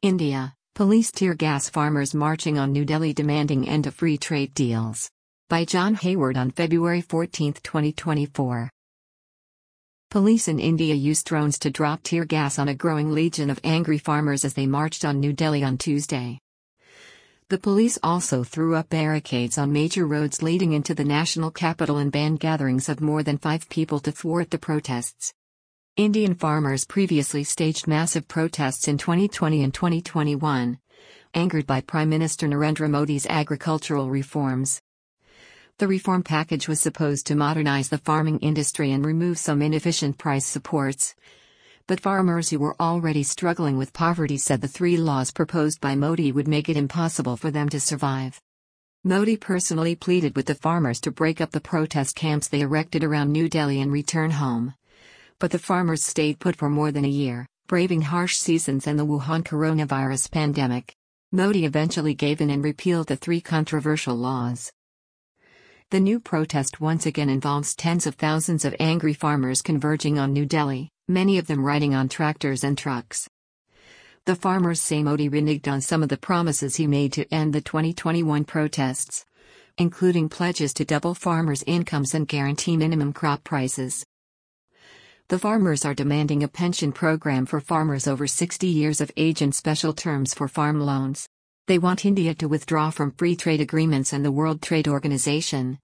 India, police tear gas farmers marching on New Delhi demanding end of free trade deals. By John Hayward on February 14, 2024. Police in India used drones to drop tear gas on a growing legion of angry farmers as they marched on New Delhi on Tuesday. The police also threw up barricades on major roads leading into the national capital and banned gatherings of more than 5 people to thwart the protests. Indian farmers previously staged massive protests in 2020 and 2021, angered by Prime Minister Narendra Modi's agricultural reforms. The reform package was supposed to modernize the farming industry and remove some inefficient price supports. But farmers who were already struggling with poverty said the 3 laws proposed by Modi would make it impossible for them to survive. Modi personally pleaded with the farmers to break up the protest camps they erected around New Delhi and return home. But the farmers stayed put for more than a year, braving harsh seasons and the Wuhan coronavirus pandemic. Modi eventually gave in and repealed the 3 controversial laws. The new protest once again involves tens of thousands of angry farmers converging on New Delhi, many of them riding on tractors and trucks. The farmers say Modi reneged on some of the promises he made to end the 2021 protests, including pledges to double farmers' incomes and guarantee minimum crop prices. The farmers are demanding a pension program for farmers over 60 years of age and special terms for farm loans. They want India to withdraw from free trade agreements and the World Trade Organization,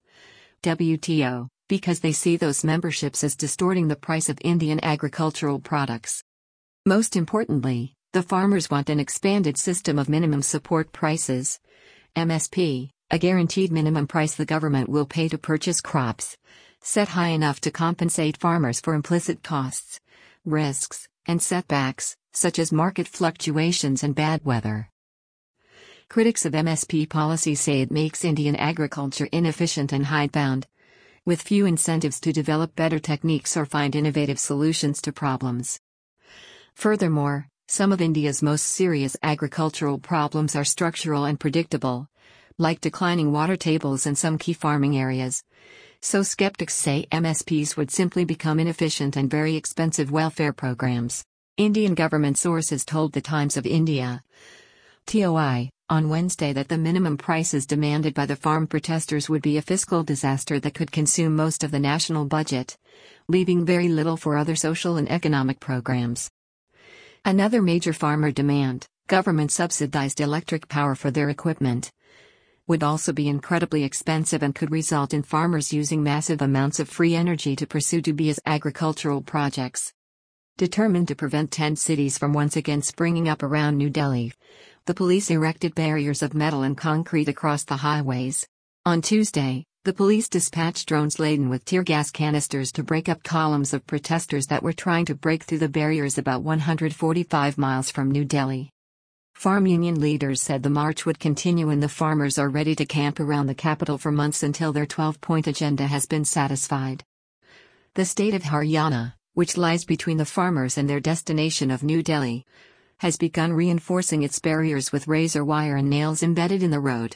WTO, because they see those memberships as distorting the price of Indian agricultural products. Most importantly, the farmers want an expanded system of minimum support prices, MSP, a guaranteed minimum price the government will pay to purchase crops, set high enough to compensate farmers for implicit costs, risks, and setbacks, such as market fluctuations and bad weather. Critics of MSP policy say it makes Indian agriculture inefficient and hidebound, with few incentives to develop better techniques or find innovative solutions to problems. Furthermore, some of India's most serious agricultural problems are structural and predictable, like declining water tables in some key farming areas. So skeptics say MSPs would simply become inefficient and very expensive welfare programs. Indian government sources told the Times of India, TOI, on Wednesday that the minimum prices demanded by the farm protesters would be a fiscal disaster that could consume most of the national budget, leaving very little for other social and economic programs. Another major farmer demand, government-subsidized electric power for their equipment, would also be incredibly expensive and could result in farmers using massive amounts of free energy to pursue dubious agricultural projects. Determined to prevent tent cities from once again springing up around New Delhi, the police erected barriers of metal and concrete across the highways. On Tuesday, the police dispatched drones laden with tear gas canisters to break up columns of protesters that were trying to break through the barriers about 145 miles from New Delhi. Farm union leaders said the march would continue and the farmers are ready to camp around the capital for months until their 12-point agenda has been satisfied. The state of Haryana, which lies between the farmers and their destination of New Delhi, has begun reinforcing its barriers with razor wire and nails embedded in the road.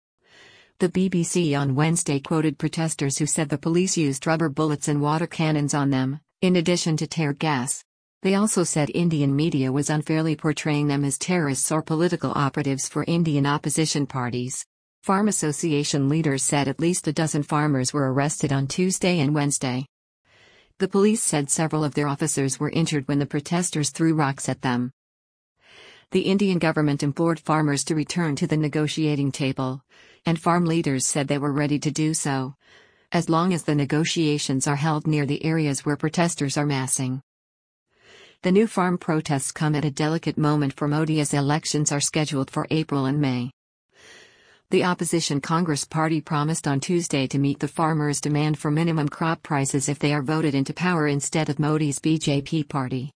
The BBC on Wednesday quoted protesters who said the police used rubber bullets and water cannons on them, in addition to tear gas. They also said Indian media was unfairly portraying them as terrorists or political operatives for Indian opposition parties. Farm association leaders said at least a dozen farmers were arrested on Tuesday and Wednesday. The police said several of their officers were injured when the protesters threw rocks at them. The Indian government implored farmers to return to the negotiating table, and farm leaders said they were ready to do so, as long as the negotiations are held near the areas where protesters are massing. The new farm protests come at a delicate moment for Modi as elections are scheduled for April and May. The opposition Congress party promised on Tuesday to meet the farmers' demand for minimum crop prices if they are voted into power instead of Modi's BJP party.